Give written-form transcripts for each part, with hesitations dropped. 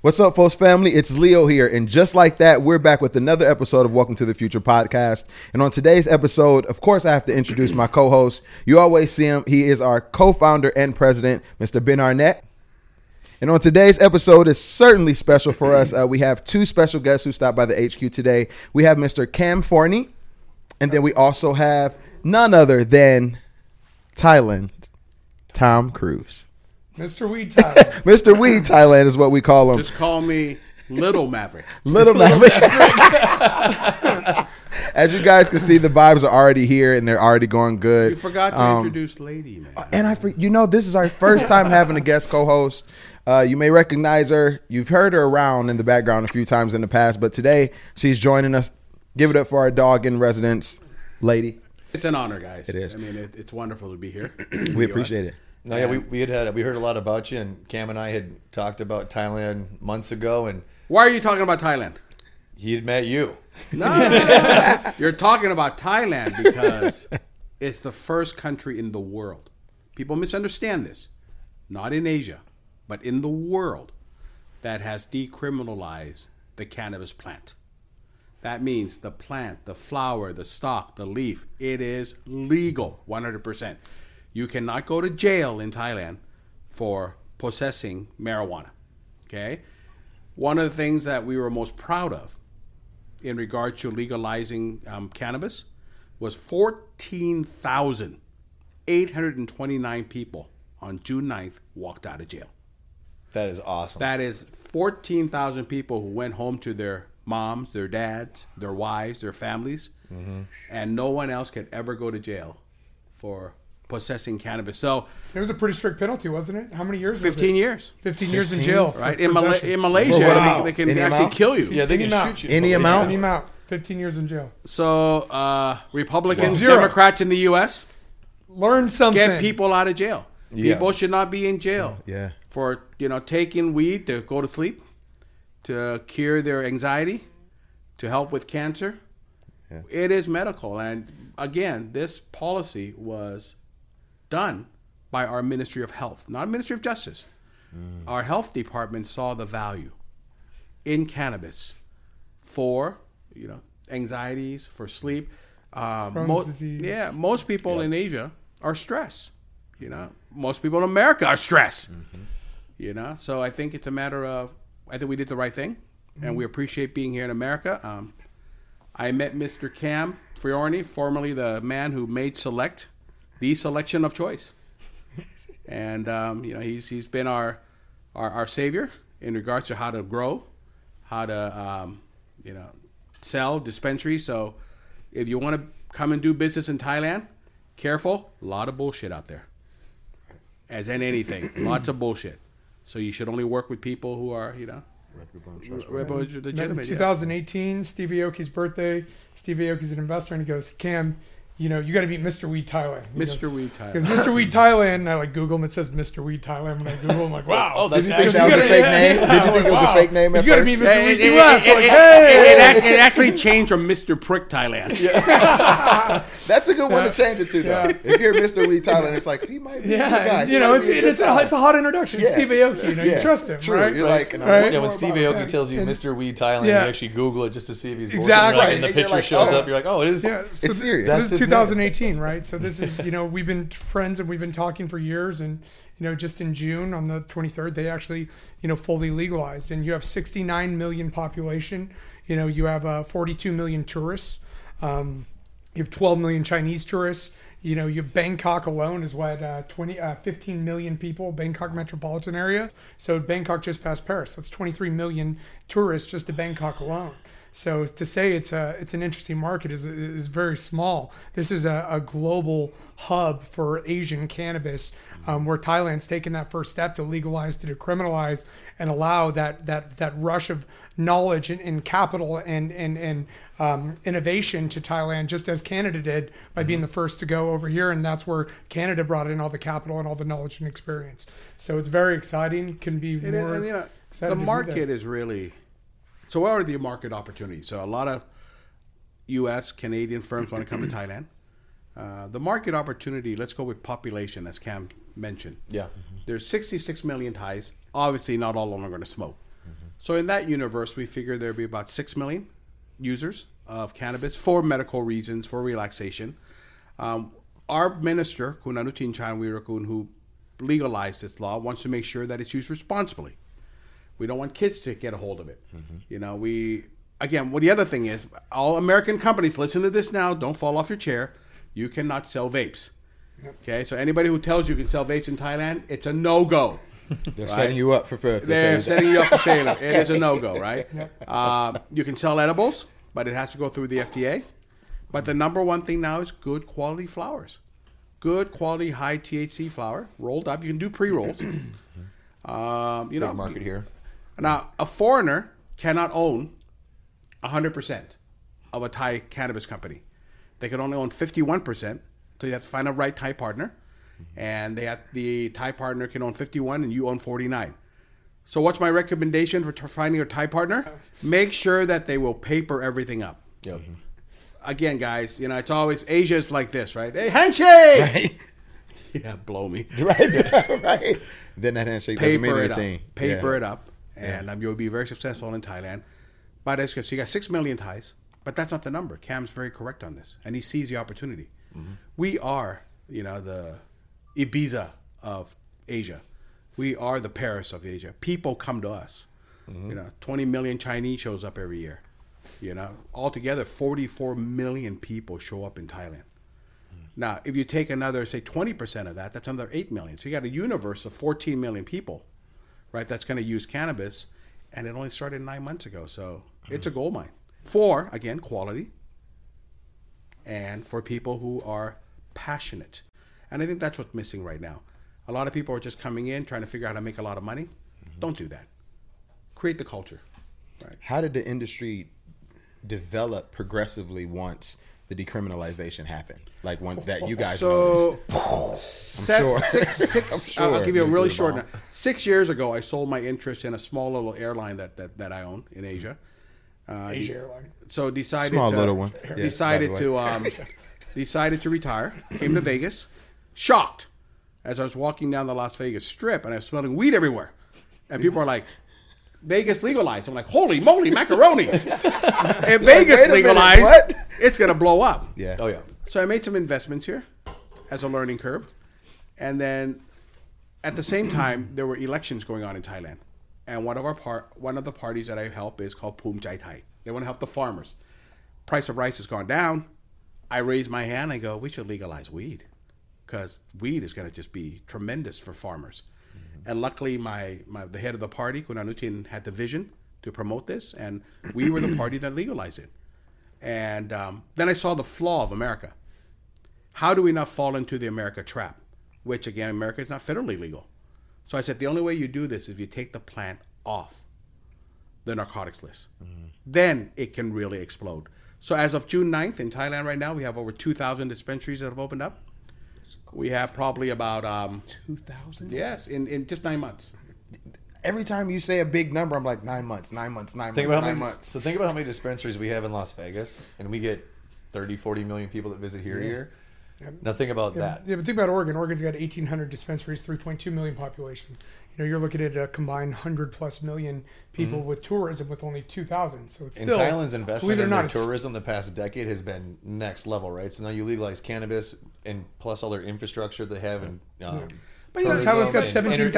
What's up, folks family? It's Leo here. And just like that, we're back with another episode of Welcome to the Future podcast. And on today's episode, of course, I have to introduce my co-host. You always see him. He is our co-founder and president, Mr. Ben Arnett. And on today's episode is certainly special for us. We have two special guests who stopped by the HQ today. We have Mr. Cam Forney, and then we also have none other than Thailand, Tom Cruise. Mr. Weed Thailand. Mr. Weed Thailand is what we call him. Just call me Little Maverick. Little Maverick. As you guys can see, the vibes are already here and they're already going good. You forgot to introduce Lady, man. And this is our first time having a guest co-host. You may recognize her. You've heard her around in the background a few times in the past, but today she's joining us. Give it up for our dog in residence, Lady. It's an honor, guys. It is. I mean, it's wonderful to be here. We appreciate it. No, yeah, we heard a lot about you, and Cam and I had talked about Thailand months ago, and Why are you talking about Thailand? he had met you. No. You're talking about Thailand because it's the first country in the world. People misunderstand this. Not in Asia, but in the world that has decriminalized the cannabis plant. That means the plant, the flower, the stalk, the leaf, it is legal 100%. You cannot go to jail in Thailand for possessing marijuana. Okay? One of the things that we were most proud of in regard to legalizing cannabis was 14,829 people on June 9th walked out of jail. That is awesome. That is 14,000 people who went home to their moms, their dads, their wives, their families, and no one else could ever go to jail for possessing cannabis. So It was a pretty strict penalty, wasn't it? How many years? 15 years. 15 years in jail. for Right? In possession. Malaysia, Wow. they can Any actually amount? kill you. Yeah, they Any can amount. shoot you. Any amount? Any amount. 15 years in jail. So Republicans, Zero. Democrats in the U.S. Learn something. get people out of jail. Yeah. People should not be in jail Yeah. for taking weed to go to sleep, to cure their anxiety, to help with cancer. Yeah. It is medical, and again, this policy was done by our Ministry of Health, not Ministry of Justice. Our health department saw the value in cannabis for anxieties, for sleep. Crohn's disease. Yeah, most people in Asia are stressed. Most people in America are stressed. So I think it's a matter of, I think we did the right thing, and we appreciate being here in America. I met Mr. Cam Forney, formerly the man who made Select the selection of choice, and he's been our savior in regards to how to grow, how to sell dispensaries. So if you want to come and do business in Thailand, careful, a lot of bullshit out there. As in anything, lots of bullshit. So you should only work with people who are, legitimate. 2018, Steve Aoki's birthday. Steve Aoki's an investor, and he goes, Cam, you got to meet Mr. Weed Thailand. Mr. Weed Thailand. Because Mr. Weed Thailand, and I Google him, it says Mr. Weed Thailand. When I Google, I'm like, wow. Oh, that's Did you think actually that was a fake name? Did you think it was a fake name at You got to first? meet Mr. Weed It US. Hey! actually changed from Mr. Prick Thailand. That's a good one to change it to, though. Yeah. If you're Mr. Weed Thailand, it's like, he might be a good guy. Yeah, He might be a good it's guy. a hot introduction. Yeah. Steve Aoki, you Yeah. trust him, True. right? You're like, Right? Yeah, when Steve Aoki tells you And- Mr. Weed Thailand, Yeah. you actually Google it just to see if he's Exactly. bullshitting, and the Right. You're picture like, shows oh. up. You're like, oh, it is. Yeah, so It's serious. This That's is his 2018, right? So this is, we've been friends and we've been talking for years, and just in June on the 23rd, they actually, fully legalized, and you have 69 million population. You have 42 million tourists. You have 12 million Chinese tourists. You have Bangkok alone is 15 million people, Bangkok metropolitan area. So Bangkok just passed Paris. That's 23 million tourists just to Bangkok alone. So to say it's an interesting market is very small. This is a global hub for Asian cannabis, where Thailand's taken that first step to legalize, to decriminalize, and allow that rush of knowledge and capital and innovation to Thailand, just as Canada did by being the first to go over here. And that's where Canada brought in all the capital and all the knowledge and experience. So it's very exciting. Couldn't be more excited the to be market there. is really. So what are the market opportunities? So a lot of U.S., Canadian firms want to come to Thailand. The market opportunity, let's go with population, as Cam mentioned. Yeah. There's 66 million Thais. Obviously, not all of them are going to smoke. So in that universe, we figure there'd be about 6 million users of cannabis for medical reasons, for relaxation. Our minister, Kun Anutin Chanwirakun, who legalized this law, wants to make sure that it's used responsibly. We don't want kids to get a hold of it. You know, the other thing is, all American companies, listen to this now, don't fall off your chair. You cannot sell vapes. Okay, so anybody who tells you can sell vapes in Thailand, it's a no-go. They're setting you up for failure. They're setting you up for failure. It is a no-go, right? You can sell edibles, but it has to go through the FDA. But the number one thing now is good quality flowers. Good quality high THC flower, rolled up. You can do pre-rolls. Big market here. Now, a foreigner cannot own 100% of a Thai cannabis company. They can only own 51%, so you have to find a right Thai partner. And the Thai partner can own 51 and you own 49. So what's my recommendation for finding a Thai partner? Make sure that they will paper everything up. Yep. Again, guys, you know, it's always, Asia's like this, right? Hey, handshake! Right. Yeah, blow me. Right. Then that handshake doesn't mean Paper it anything. up. Paper it up. And you'll be very successful in Thailand. But so you got 6 million Thais, but that's not the number. Cam's very correct on this. And he sees the opportunity. We are, you know, the Ibiza of Asia. We are the Paris of Asia. People come to us. You know, 20 million Chinese shows up every year. You know, altogether 44 million people show up in Thailand. Now, if you take another, say, 20% of that, that's another 8 million. So you got a universe of 14 million people, right, that's going to use cannabis, and it only started 9 months ago. So it's a gold mine for, again, quality and for people who are passionate. And I think that's what's missing right now. A lot of people are just coming in, trying to figure out how to make a lot of money. Don't do that. Create the culture. Right. How did the industry develop progressively once the decriminalization happened? Like one that you guys noticed. I'll give you a really short. 6 years ago, I sold my interest in a small little airline that I own in Asia. Asia Airline. So decided Small to, little one. Decided to retire. Came to Vegas. Shocked as I was walking down the Las Vegas Strip and I was smelling weed everywhere, and people are like, Vegas legalized. I'm like, holy moly, macaroni. If Vegas legalized, it's going to blow up. Yeah. Oh, yeah. So I made some investments here as a learning curve. And then at the same time, there were elections going on in Thailand. And one of the parties that I help is called Phum Chai Thai. They want to help the farmers. Price of rice has gone down. I raise my hand. I go, we should legalize weed because weed is going to just be tremendous for farmers. And luckily, the head of the party, Kun Anutin, had the vision to promote this, and we were the party that legalized it. And then I saw the flaw of America. How do we not fall into the America trap? Which, again, America is not federally legal. So I said, the only way you do this is if you take the plant off the narcotics list. Then it can really explode. So as of June 9th in Thailand right now, we have over 2,000 dispensaries that have opened up. We have probably about 2,000? Yes, in just 9 months. Every time you say a big number, I'm like 9 months. Think about how many dispensaries we have in Las Vegas, and we get 30, 40 million people that visit here a year. Now think about that. Yeah, but think about Oregon. Oregon's got 1,800 dispensaries, 3.2 million population. You know, you're looking at a combined 100+ million people with tourism with only 2,000. So it's still, Thailand's investment in not, tourism the past decade has been next level, right? So now you legalize cannabis, and plus all their infrastructure they have in. But you know, Thailand's got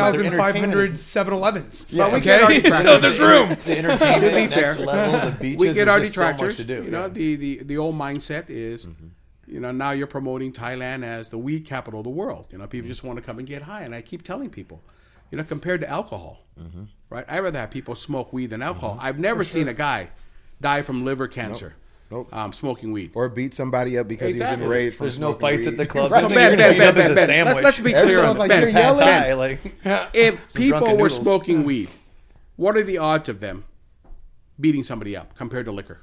17,500 7-Elevens. Yeah, we get our detractors. So there's room. The entertainment To be next fair, level, the beaches. We get there's our just so much detractors. to do. You know, the old mindset is, you know, now you're promoting Thailand as the weed capital of the world. You know, people just want to come and get high, and I keep telling people, you know, compared to alcohol, right? I'd rather have people smoke weed than alcohol. I've never seen a guy die from liver cancer. Nope. Smoking weed. Or beat somebody up because Exactly. he's enraged from There's no smoking fights weed. at the clubs. Right. I think Ben, you're gonna Ben, eat up Ben, as a Ben, sandwich. let's be clear Everyone's on like, Ben. you're yelling. Thai, like, If Some people drunken were noodles. smoking weed, what are the odds of them beating somebody up compared to liquor?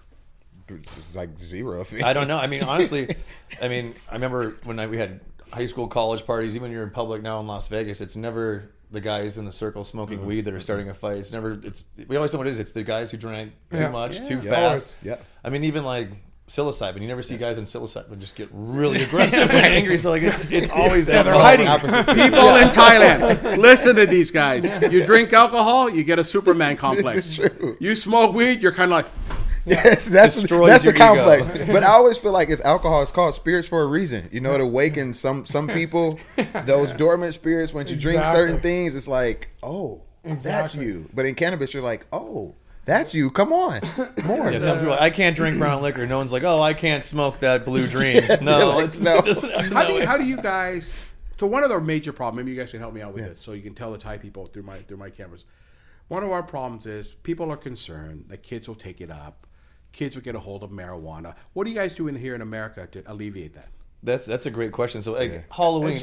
Like zero. I don't know. I mean, honestly, I remember when we had high school, college parties. Even when you're in public now in Las Vegas, it's never the guys in the circle smoking weed that are starting a fight. It's never. We always know what it is. It's the guys who drank too much, too fast. Yeah. I mean, even like psilocybin. You never see guys in psilocybin just get really aggressive and angry. So like it's always they're alcohol. hiding. People in Thailand, listen to these guys. You drink alcohol, you get a Superman complex. It's true. You smoke weed, you're kind of like, Yes, that's Destroys the your complex. ego. But I always feel like it's alcohol. It's called spirits for a reason. You know, it awakens some people, those dormant spirits. Once you drink Exactly. certain things, it's like, oh, that's Exactly. you. But in cannabis, you're like, oh, that's you. Come on, more. Yeah, some people are like, I can't drink brown liquor. No one's like, oh, I can't smoke that blue dream. No, like, it's no. It doesn't have how do you guys? So one of our major problems, maybe you guys can help me out with this, so you can tell the Thai people through my cameras. One of our problems is people are concerned that kids will take it up, kids will get a hold of marijuana. What do you guys do in here in America to alleviate that? That's a great question. So like, Halloween,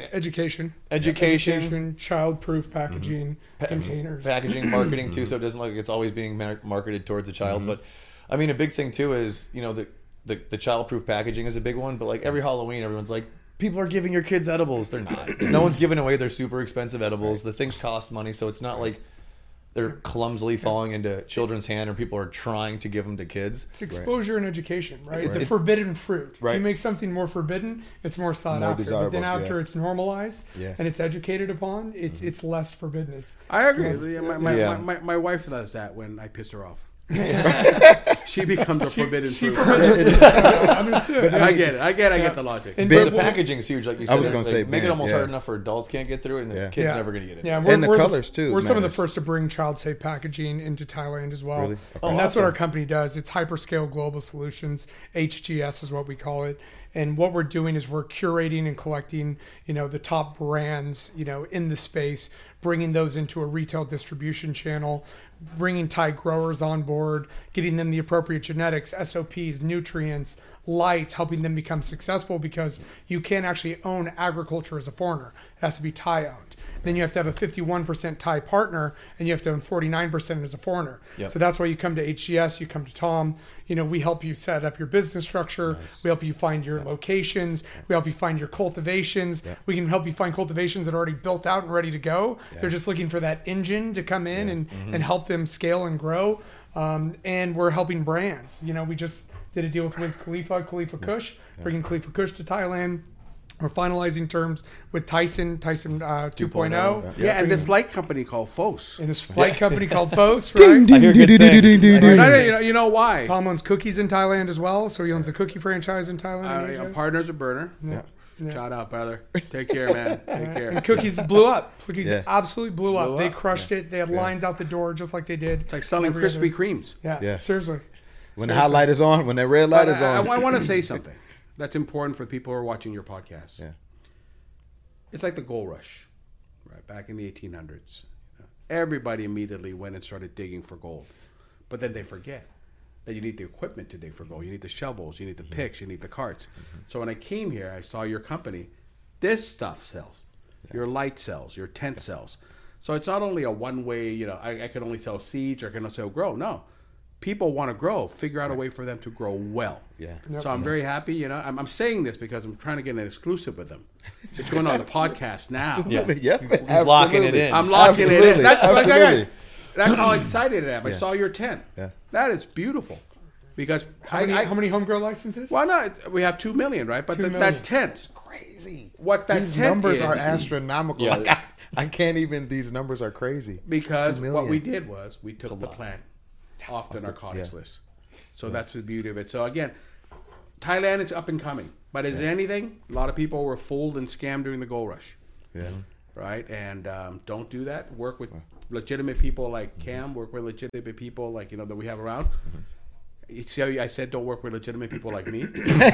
Education, child-proof packaging, containers. packaging, marketing too, so it doesn't look like it's always being marketed towards a child. But I mean, a big thing too is, you know, the child-proof packaging is a big one. But like every Halloween, everyone's like, people are giving your kids edibles. They're not. No one's giving away their super expensive edibles. The things cost money, so it's not like they're clumsily falling into children's hand, or people are trying to give them to kids. It's exposure and education, right? It's a Right. forbidden fruit. Right. If you make something more forbidden, it's more sought More after. But then desirable, after yeah. it's normalized Yeah. and it's educated upon, it's less forbidden. It's I agree. Yes. Yeah, Yeah. my wife does that when I piss her off. She becomes a forbidden fruit. understood. I get it. I get the logic. And But but- the packaging is huge, like you said. was gonna say, make it man, almost yeah. hard enough for adults can't get through it, and the Yeah. kids Yeah. never gonna get it. Yeah, And the we're colors, too, We're some of the matters. first to bring child-safe packaging into Thailand as well. Really? And Okay. that's awesome. what our company does. It's Hyperscale Global Solutions. HGS is what we call it. And what we're doing is we're curating and collecting, you know, the top brands, you know, in the space, bringing those into a retail distribution channel, bringing Thai growers on board, getting them the appropriate genetics, SOPs, nutrients, lights, helping them become successful, because you can't actually own agriculture as a foreigner. It has to be Thai owned. Then you have to have a 51% Thai partner, and you have to own 49% as a foreigner. Yep. So that's why you come to HGS, you come to Tom. You know, we help you set up your business structure. We help you find your locations. We help you find your cultivations. We can help you find cultivations that are already built out and ready to go. They're just looking for that engine to come in and help them scale and grow. And we're helping brands. You know, we just did a deal with Wiz Khalifa, Khalifa Kush, bringing Khalifa Kush to Thailand. We're finalizing terms with Tyson 2.0. Yeah, and this light company called Fos. And this flight company called Fos, right? I hear good things. You know why? Tom owns cookies in Thailand as well, so he owns the cookie franchise in Thailand. and Asia. Partners a burner. Yeah. Shout out, brother. Take care, man. Take care. And cookies blew up. Cookies Yeah. absolutely blew up. Blew They up. crushed it. They had lines out the door just like they did. It's like selling every Krispy other- Kremes. Yeah, Yeah. seriously. When the hot light is on, when that red light But is on. I want to say something that's important for people who are watching your podcast. Yeah. It's like the gold rush, right? Back in the 1800s. Everybody immediately went and started digging for gold. But then they forget that you need the equipment to dig for gold. You need the shovels, you need the picks, you need the carts. So when I came here, I saw your company. This stuff sells. Your light sells, your tent sells. So it's not only a one-way, you know, I can only sell seeds or I can only sell grow. No. People want to grow. Figure out a way for them to grow well. Yeah. So I'm very happy. You know, I'm saying this because I'm trying to get an exclusive with them. It's going on the podcast now. Yeah. Yes, He's locking it in. I'm locking it in. Absolutely. That's, Absolutely. that's how excited I am. I saw your tent. Yeah. That is beautiful. Because How many home grow licenses? why not? We have 2 million, right? But 2 million. that tent, Crazy. what that These tent numbers is, are astronomical. Yeah. Like, I can't even. These numbers are crazy. 2 because million. what we did was we took the plant off the narcotics list. So that's the beauty of it. So again, Thailand is up and coming. But is there anything? A lot of people were fooled and scammed during the gold rush. Yeah. Right? And don't do that. Work with legitimate people like Cam. Work with legitimate people like, you know, that we have around. You see how I said don't work with legitimate people like me?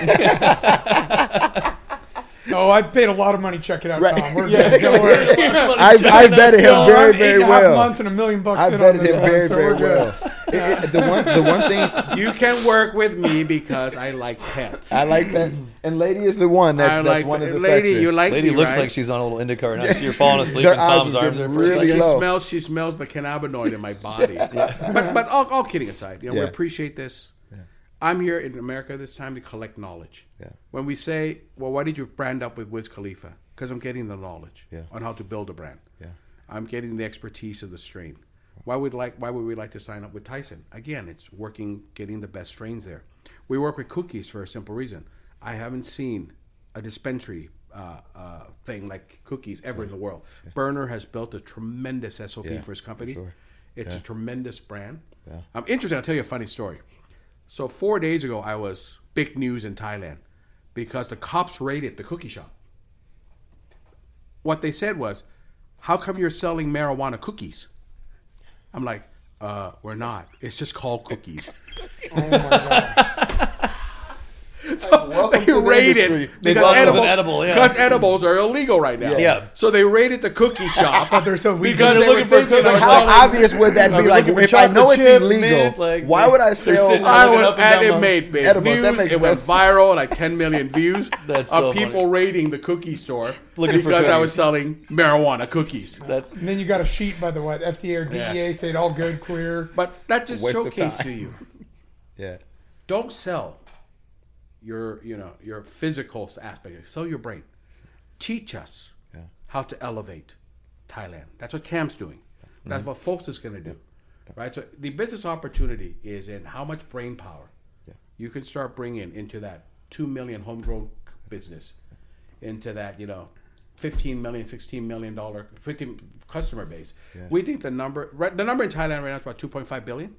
Oh, I've paid a lot of money. Check it out, Right. Tom. We're Yeah. good. Don't worry. I betted him No, very, I'm very 8.5 well. months and $1 million I in on betted this him one, very, so very we're good. well. The one thing You can work with me because I like pets. I like that, and Lady is the one that, I that's like one of the lady. You like Lady me, looks right? like she's on a little IndyCar now. You're falling asleep Their in eyes Tom's was arms there for really a second. low. She smells the cannabinoid in my body. But all kidding aside, you know, we Yeah. appreciate this. I'm here in America this time to collect knowledge. Yeah. When we say, well, why did you brand up with Wiz Khalifa? Because I'm getting the knowledge Yeah. on how to build a brand. Yeah. I'm getting the expertise of the strain. Why would we like to sign up with Tyson? Again, it's getting the best strains there. We work with Cookies for a simple reason. I haven't seen a dispensary thing like Cookies ever in the world. Berner has built a tremendous SOP for his company. Sure. It's a tremendous brand. Yeah. Interesting. I'll tell you a funny story. So 4 days ago, I was big news in Thailand because the cops raided the cookie shop. What they said was, "How come you're selling marijuana cookies?" I'm like, "We're not. It's just called cookies." Oh my God. So they raided because edibles are illegal right now. Yeah. So they raided the cookie shop. But they're so weak. Because They're they were looking for thinking cookies. I was How selling- obvious would that be? Like, looking for if I know chocolate it's chip, illegal, mint, like, why would I they're sell? sitting I looking was, up and and down it made big edibles. That news. makes It went sense. viral, like 10 million views That's of so people funny. raiding the cookie store Looking for because I cookies. was selling marijuana cookies. That's And then you got a sheet by the FDA or DEA saying all good, clear. But that just Waste of showcased time. to you. Yeah. Don't sell your physical aspect. Sell your brain. Teach us how to elevate Thailand. That's what Cam's doing. That's what Folks is going to do. Right? So the business opportunity is in how much brain power you can start bringing into that 2 million homegrown business, into that, 15 million, $16 million, 15 customer base. Yeah. We think the number in Thailand right now is about 2.5 billion.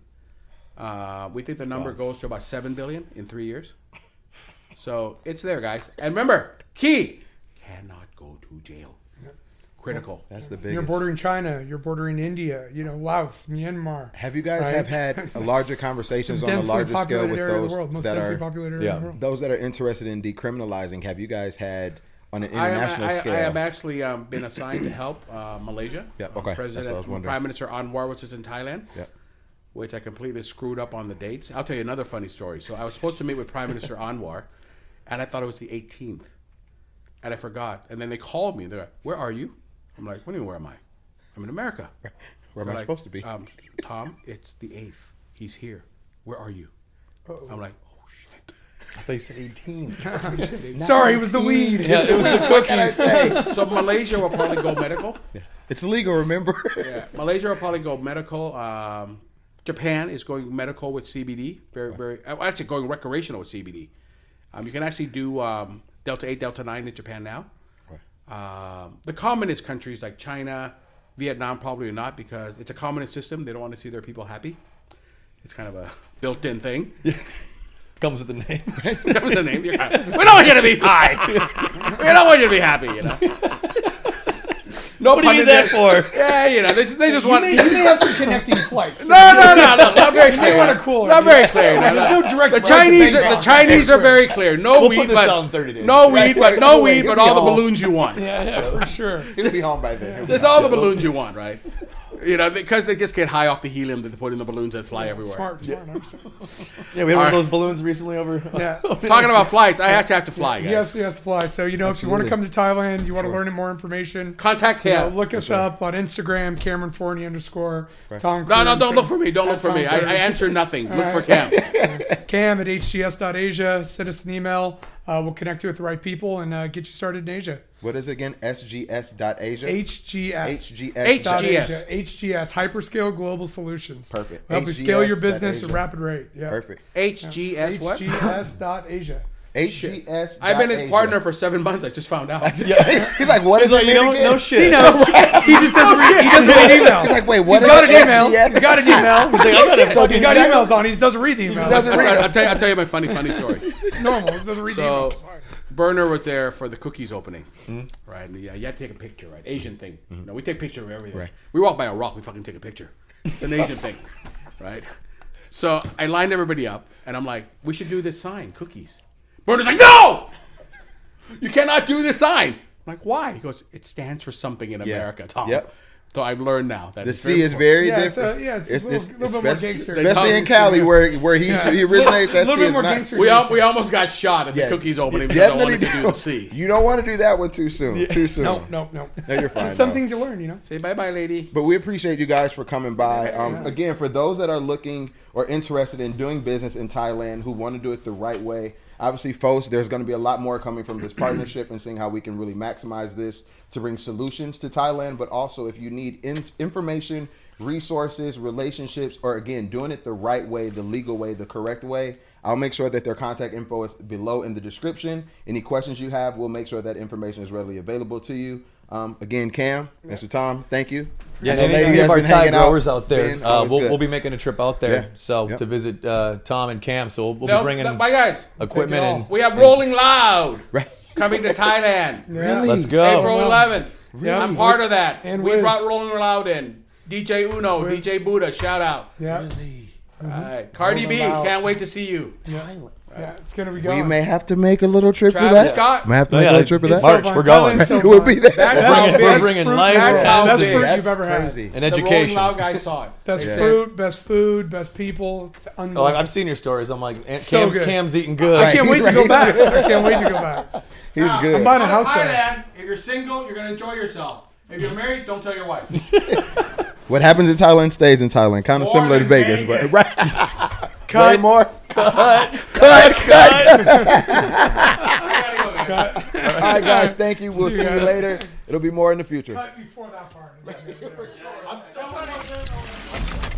We think the number goes to about 7 billion in 3 years. So it's there, guys. And remember, key, cannot go to jail. Critical. That's the biggest. You're bordering China. You're bordering India. Laos, Myanmar. Have you guys have had larger conversations on a Densely larger scale populated with area of those the world. Most that densely are populated area in the world. those that are interested in decriminalizing? Have you guys had on an international scale? I have actually been assigned to help Malaysia. Yeah, okay. President, That's what I was wondering. Prime Minister Anwar, which is in Thailand. Yeah. Which I completely screwed up on the dates. I'll tell you another funny story. So I was supposed to meet with Prime Minister Anwar, and I thought it was the 18th, and I forgot. And then they called me. They're like, "Where are you?" I'm like, "What do you mean, where am I? I'm in America." Where am I supposed to be? Tom, it's the 8th. He's here. Where are you? Uh-oh. I'm like, "Oh shit." I thought you said 18. Sorry, it was the weed. Yeah, it was the What can I cookies. say? So Malaysia will probably go medical. It's illegal, remember? Yeah, Malaysia will probably go medical. Japan is going medical with CBD. Actually going recreational with CBD. You can actually do Delta 8, Delta 9 in Japan now. The communist countries like China, Vietnam probably not, because it's a communist system. They don't want to see their people happy. It's kind of a built-in thing. Comes with the name. That was the name. We don't want you to be high. We don't want you to be happy. No, What do you need that for? Yeah, they just want. You may have some connecting flights. No, not very clear. want a cooler. Not very clear. There's no direct The route to Chinese, Bangkok. the Chinese are very clear. No We'll weed, put this but out in 30 days. no weed, but He'll be all the home. balloons you want. Yeah, for sure. He'll be home by then. There's all the balloons you want, right? Because they just get high off the helium that they put in the balloons that fly everywhere. Smart. Yeah, we had one of those balloons recently over. Yeah. Talking about flights, I actually have to fly, guys. Yes, fly. So, if you want to Absolutely. come to Thailand, you want to learn more information, Contact Cam. look us up on Instagram, Cameron Forney _ Tom No, Cruise. don't look for me. Don't look for me. Tom Cruise. I answer nothing. Look for Cam. Cam at hgs.asia. Send us an email. We'll connect you with the right people and get you started in Asia. What is it again? SGS.Asia? HGS. HGS. HGS. Hyperscale Global Solutions. Perfect. Help you scale your business HGS.Asia. at rapid rate. Yeah. Perfect. HGS what? HGS.Asia. HGS. I've been his partner for 7 months. I just found out. He's like, what is He's like, it again? no shit. He knows. He just doesn't read. He doesn't read emails. He's like, wait, what He's is got an email. HGS? He's got an email. He's like, I gotta fucking He's got check. emails on. He just doesn't read the emails. doesn't read I'll tell you my funny story. It's normal. He doesn't read the So, emails. Burner was there for the cookies opening, right? And you had to take a picture, right? Asian thing. We take a picture of everything. Right. We walk by a rock, we fucking take a picture. It's an Asian thing, right? So I lined everybody up, and I'm like, we should do this sign, cookies. Burner's like, no! You cannot do this sign. I'm like, why? He goes, it stands for something in America, Tom. Yep. So I've learned now that The it's C is very Yeah, different. it's a little bit more gangster. Especially in Cali, where he originates. That A little C bit is more not. gangster. We almost got shot at the cookies opening because I wanted to do the C. You don't want to do that one too soon. Too soon. No. No, you're fine. Some though. things you learn, Say bye-bye, lady. But we appreciate you guys for coming by. Again, for those that are looking or interested in doing business in Thailand who want to do it the right way, obviously, folks, there's going to be a lot more coming from this partnership and seeing how we can really maximize this to bring solutions to Thailand. But also, if you need information, resources, relationships, or again, doing it the right way, the legal way, the correct way, I'll make sure that their contact info is below in the description. Any questions you have, we'll make sure that information is readily available to you. Again, Cam, Mr. Tom, thank you. Yeah, The and lady any that's of our been Thai hanging out, growers out there, been always good. we'll be making a trip out there. Yeah. So Yep. to visit Tom and Cam. So we'll No, be bringing my guys, equipment and we have Rolling Loud Right. coming to Thailand. Yeah. let's go. April 11th. Yeah. I'm part of that. And we Wiz. brought Rolling Loud in. DJ Uno, Wiz. DJ Buddha, shout out. Yeah. All right. Cardi B, Rolling Loud. can't wait to see you. Yeah, it's gonna be We going. may have to make a little trip for Travis that. Scott. May have to Oh, make yeah, a little trip for that. It's March, so we're fun. going. So We'll fun. be there. That's We're how bringing, we're big bringing fruit- lights, that's how Best big. fruit That's you've ever had. crazy. and the Rolling education. Loud guys saw it. Best They fruit, best food, best people. It's Oh, unbelievable. I've seen your stories. I'm like, So good. Cam's eating good. I can't wait to go Right. back. I can't wait to go back. He's Now, good. I'm buying a Go to house there. Thailand. If you're single, you're gonna enjoy yourself. If you're married, don't tell your wife. What happens in Thailand stays in Thailand. Kind of More similar to than Vegas, Vegas. but right. Cut. Way more. I gotta go, guys. All right, guys. Thank you. We'll See see you you guys. later. It'll be more in the future. Cut before that part. I'm so